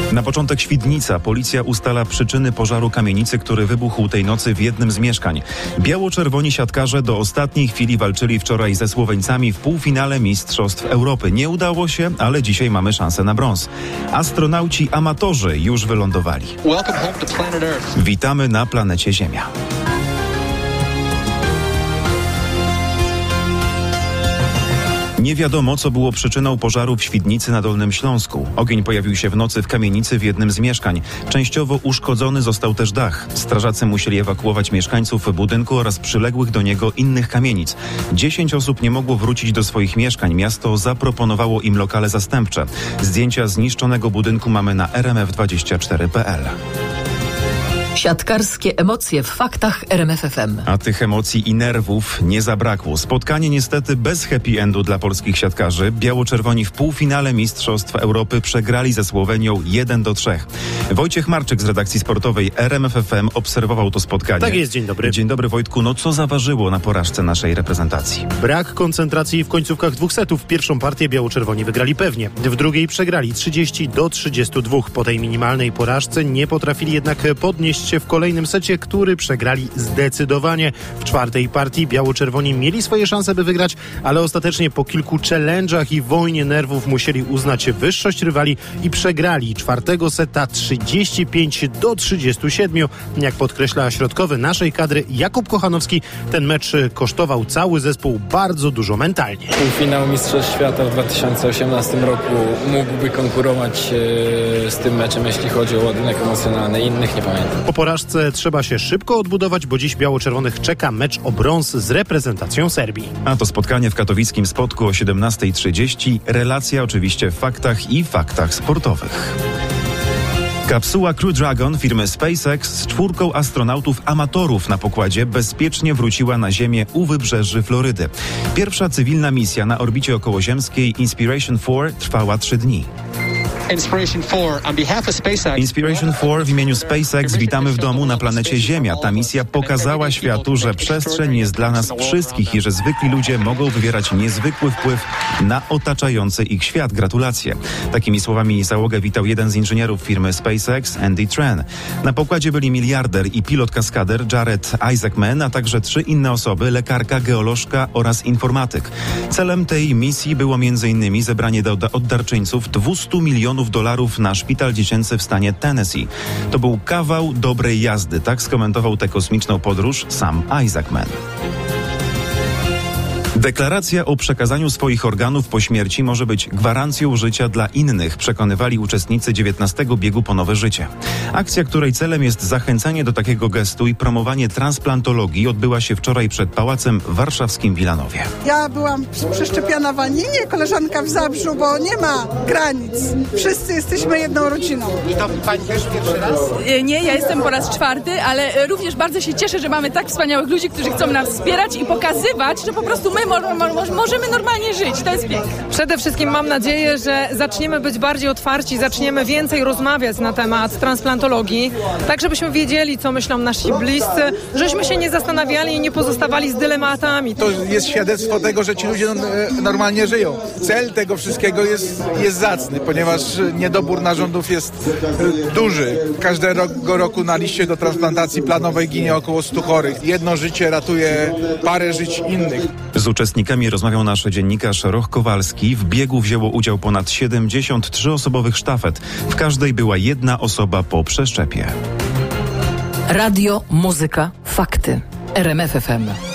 Na początek Świdnica. Policja ustala przyczyny pożaru kamienicy, który wybuchł tej nocy w jednym z mieszkań. Biało-czerwoni siatkarze do ostatniej chwili walczyli wczoraj ze Słoweńcami w półfinale Mistrzostw Europy. Nie udało się, ale dzisiaj mamy szansę na brąz. Astronauci amatorzy już wylądowali. Witamy na planecie Ziemia. Nie wiadomo, co było przyczyną pożaru w Świdnicy na Dolnym Śląsku. Ogień pojawił się w nocy w kamienicy w jednym z mieszkań. Częściowo uszkodzony został też dach. Strażacy musieli ewakuować mieszkańców budynku oraz przyległych do niego innych kamienic. 10 osób nie mogło wrócić do swoich mieszkań. Miasto zaproponowało im lokale zastępcze. Zdjęcia zniszczonego budynku mamy na rmf24.pl. Siatkarskie emocje w faktach RMF FM. A tych emocji i nerwów nie zabrakło. Spotkanie niestety bez happy endu dla polskich siatkarzy. Biało-czerwoni w półfinale Mistrzostw Europy przegrali ze Słowenią 1-3. Wojciech Marczyk z redakcji sportowej RMF FM obserwował to spotkanie. Tak jest, dzień dobry. Dzień dobry, Wojtku. No co zaważyło na porażce naszej reprezentacji? Brak koncentracji w końcówkach dwóch setów. Pierwszą partię biało-czerwoni wygrali pewnie. W drugiej przegrali 30-32. Po tej minimalnej porażce nie potrafili jednak podnieść się w kolejnym secie, który przegrali zdecydowanie. W czwartej partii biało-czerwoni mieli swoje szanse, by wygrać, ale ostatecznie po kilku challenge'ach i wojnie nerwów musieli uznać wyższość rywali i przegrali czwartego seta 35-37. Jak podkreśla środkowy naszej kadry Jakub Kochanowski, ten mecz kosztował cały zespół bardzo dużo mentalnie. Półfinał Mistrzostw Świata w 2018 roku mógłby konkurować z tym meczem, jeśli chodzi o ładunek emocjonalny. Innych nie pamiętam. Po porażce trzeba się szybko odbudować, bo dziś biało-czerwonych czeka mecz o brąz z reprezentacją Serbii. A to spotkanie w katowickim Spodku o 17:30. Relacja oczywiście w faktach i faktach sportowych. Kapsuła Crew Dragon firmy SpaceX z 4 astronautów amatorów na pokładzie bezpiecznie wróciła na Ziemię u wybrzeży Florydy. Pierwsza cywilna misja na orbicie okołoziemskiej Inspiration 4 trwała 3 dni. Inspiration 4 w imieniu SpaceX witamy w domu na planecie Ziemia. Ta misja pokazała światu, że przestrzeń jest dla nas wszystkich i że zwykli ludzie mogą wywierać niezwykły wpływ na otaczający ich świat. Gratulacje. Takimi słowami załogę witał jeden z inżynierów firmy SpaceX, Andy Tran. Na pokładzie byli miliarder i pilot-kaskader Jared Isaacman, a także 3 inne osoby, lekarka, geolożka oraz informatyk. Celem tej misji było m.in. zebranie od darczyńców $200 milionów na szpital dziecięcy w stanie Tennessee. To był kawał dobrej jazdy, tak skomentował tę kosmiczną podróż sam Isaacman. Deklaracja o przekazaniu swoich organów po śmierci może być gwarancją życia dla innych, przekonywali uczestnicy 19 biegu po nowe życie. Akcja, której celem jest zachęcanie do takiego gestu i promowanie transplantologii, odbyła się wczoraj przed Pałacem Warszawskim w Wilanowie. Ja byłam przeszczepiona w Aninie, koleżanka w Zabrzu, bo nie ma granic. Wszyscy jesteśmy jedną rodziną. I to pani też pierwszy raz? Nie, ja jestem po raz 4, ale również bardzo się cieszę, że mamy tak wspaniałych ludzi, którzy chcą nas wspierać i pokazywać, że po prostu my możemy normalnie żyć. To jest piękne. Przede wszystkim mam nadzieję, że zaczniemy być bardziej otwarci, zaczniemy więcej rozmawiać na temat transplantologii, tak żebyśmy wiedzieli, co myślą nasi bliscy, żeśmy się nie zastanawiali i nie pozostawali z dylematami. To jest świadectwo tego, że ci ludzie normalnie żyją. Cel tego wszystkiego jest zacny, ponieważ niedobór narządów jest duży. Każdego roku na liście do transplantacji planowej ginie około 100 chorych. Jedno życie ratuje parę żyć innych. Z uczestnikami rozmawiał nasz dziennikarz Roch Kowalski. W biegu wzięło udział ponad 73 osobowych sztafet. W każdej była jedna osoba po przeszczepie. Radio, muzyka, fakty. RMF FM.